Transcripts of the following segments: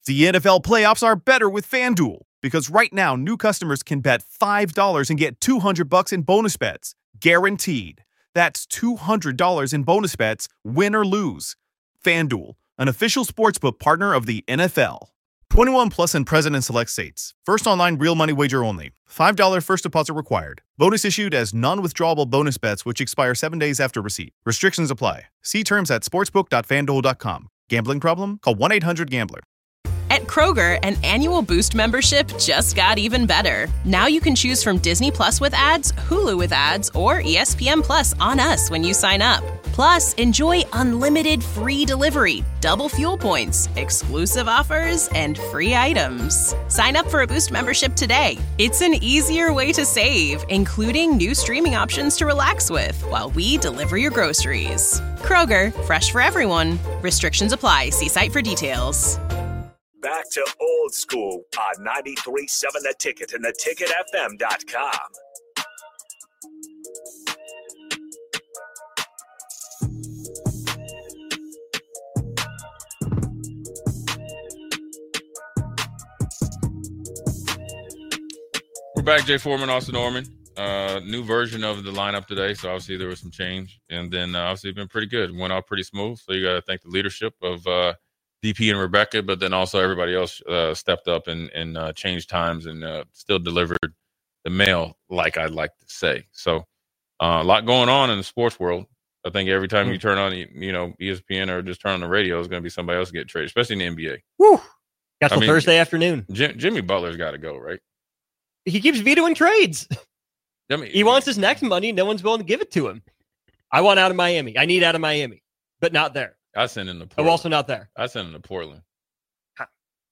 The NFL playoffs are better with FanDuel because right now new customers can bet $5 and get $200 in bonus bets, guaranteed. That's $200 in bonus bets, win or lose. FanDuel, an official sportsbook partner of the NFL. 21 plus and present in select states. First online real money wager only. $5 first deposit required. Bonus issued as non-withdrawable bonus bets which expire 7 days after receipt. Restrictions apply. See terms at sportsbook.fanduel.com. Gambling problem? Call 1-800-GAMBLER. At Kroger, an annual Boost membership just got even better. Now you can choose from Disney Plus with ads, Hulu with ads, or ESPN Plus on us when you sign up. Plus, enjoy unlimited free delivery, double fuel points, exclusive offers, and free items. Sign up for a Boost membership today. It's an easier way to save, including new streaming options to relax with while we deliver your groceries. Kroger, fresh for everyone. Restrictions apply. See site for details. Back to old school on 93.7 The Ticket and theticketfm.com. We're back, Jay Foreman, Austin Norman. New version of the lineup today, so obviously there was some change. And then obviously it's been pretty good. Went off pretty smooth, so you got to thank the leadership of DP and Rebecca, but then also everybody else stepped up and changed times and still delivered the mail, like I'd like to say. So a lot going on in the sports world. I think every time you turn on, ESPN or just turn on the radio, it's going to be somebody else getting traded, especially in the NBA. Woo! Got till Thursday afternoon. Jimmy Butler's got to go, right? He keeps vetoing trades. He wants his next money. No one's willing to give it to him. I want out of Miami. I need out of Miami, but not there. I send him to Portland. I'm also not there. I send him to Portland. Huh.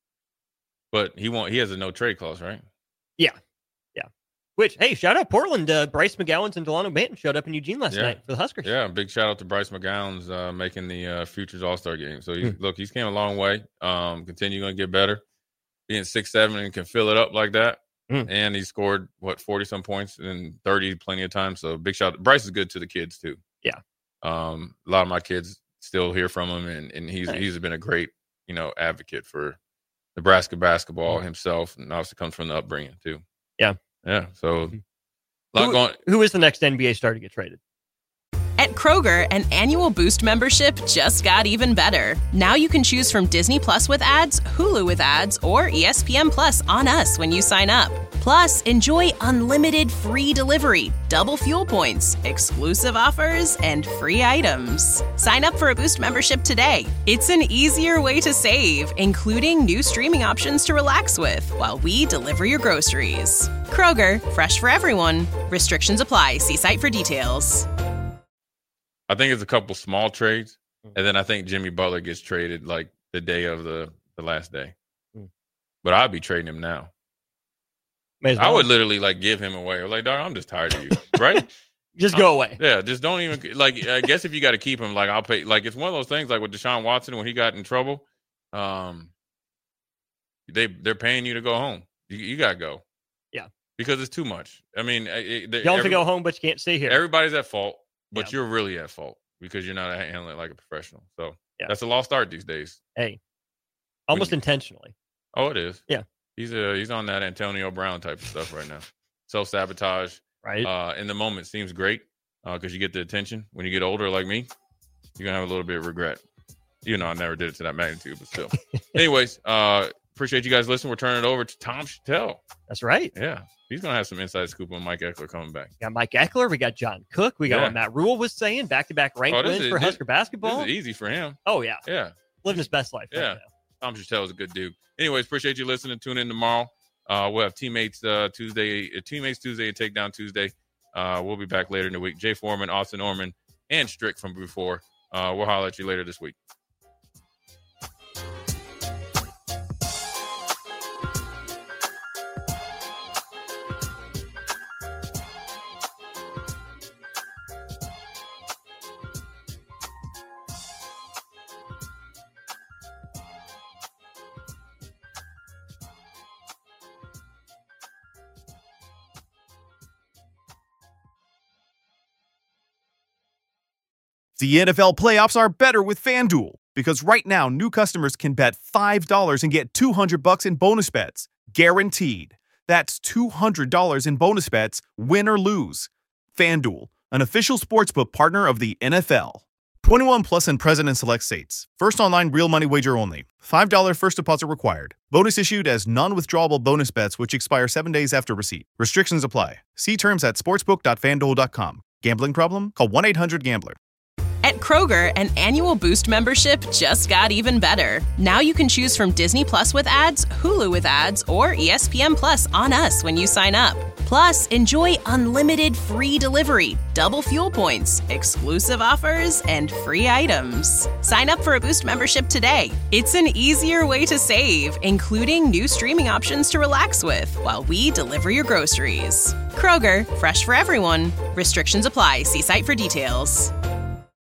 But he has a no trade clause, right? Yeah. Which, hey, shout out Portland. Bryce McGowens and Delano Banton showed up in Eugene last night for the Huskers. Yeah, big shout out to Bryce McGowens making the Futures All-Star game. So, he's came a long way. Continue going to get better. Being 6'7" and can fill it up like that. And he scored, 40-some points and 30 plenty of times. So, big shout out. Bryce is good to the kids, too. Yeah. A lot of my kids still hear from him, and he's been a great, advocate for Nebraska basketball himself, and obviously comes from the upbringing, too. Yeah, so who is the next NBA star to get traded? At Kroger, an annual Boost membership just got even better. Now you can choose from Disney Plus with ads, Hulu with ads, or ESPN Plus on us when you sign up. Plus, enjoy unlimited free delivery, double fuel points, exclusive offers, and free items. Sign up for a Boost membership today. It's an easier way to save, including new streaming options to relax with while we deliver your groceries. Kroger, fresh for everyone. Restrictions apply. See site for details. I think it's a couple small trades, and then I think Jimmy Butler gets traded like the day of the last day. But I'd be trading him now. I would literally give him away. Like, dog, I'm just tired of you, right? Just go away. Yeah, just don't even I guess if you got to keep him, I'll pay. It's one of those things like with Deshaun Watson when he got in trouble. They're paying you to go home. You got to go. Yeah, because it's too much. I mean, you want to go home, but you can't stay here. Everybody's at fault. But you're really at fault because you're not handling it like a professional. So that's a lost art these days. Hey, almost intentionally. Oh, it is. Yeah. He's on that Antonio Brown type of stuff right now. Self-sabotage. Right. In the moment seems great because you get the attention. When you get older like me, you're going to have a little bit of regret. I never did it to that magnitude, but still. Anyways, appreciate you guys listening. We're turning it over to Tom Chattel. That's right. Yeah. He's going to have some inside scoop on Mike Eckler coming back. We got Mike Eckler. We got John Cook. We got what Matt Rule was saying. Back-to-back ranked wins for Husker basketball. This is easy for him. Oh, yeah. Yeah. Living his best life. Yeah. Right now. Tom Chattel is a good dude. Anyways, appreciate you listening. Tune in tomorrow. We'll have Teammates Tuesday and Takedown Tuesday. We'll be back later in the week. Jay Foreman, Austin Norman, and Strick from before. We'll holler at you later this week. The NFL playoffs are better with FanDuel because right now new customers can bet $5 and get $200 in bonus bets. Guaranteed. That's $200 in bonus bets, win or lose. FanDuel, an official sportsbook partner of the NFL. 21 plus and present in select states. First online real money wager only. $5 first deposit required. Bonus issued as non-withdrawable bonus bets which expire 7 days after receipt. Restrictions apply. See terms at sportsbook.fanduel.com. Gambling problem? Call 1-800-GAMBLER. At Kroger, an annual Boost membership just got even better. Now you can choose from Disney Plus with ads, Hulu with ads, or ESPN Plus on us when you sign up. Plus, enjoy unlimited free delivery, double fuel points, exclusive offers, and free items. Sign up for a Boost membership today. It's an easier way to save, including new streaming options to relax with while we deliver your groceries. Kroger, fresh for everyone. Restrictions apply. See site for details.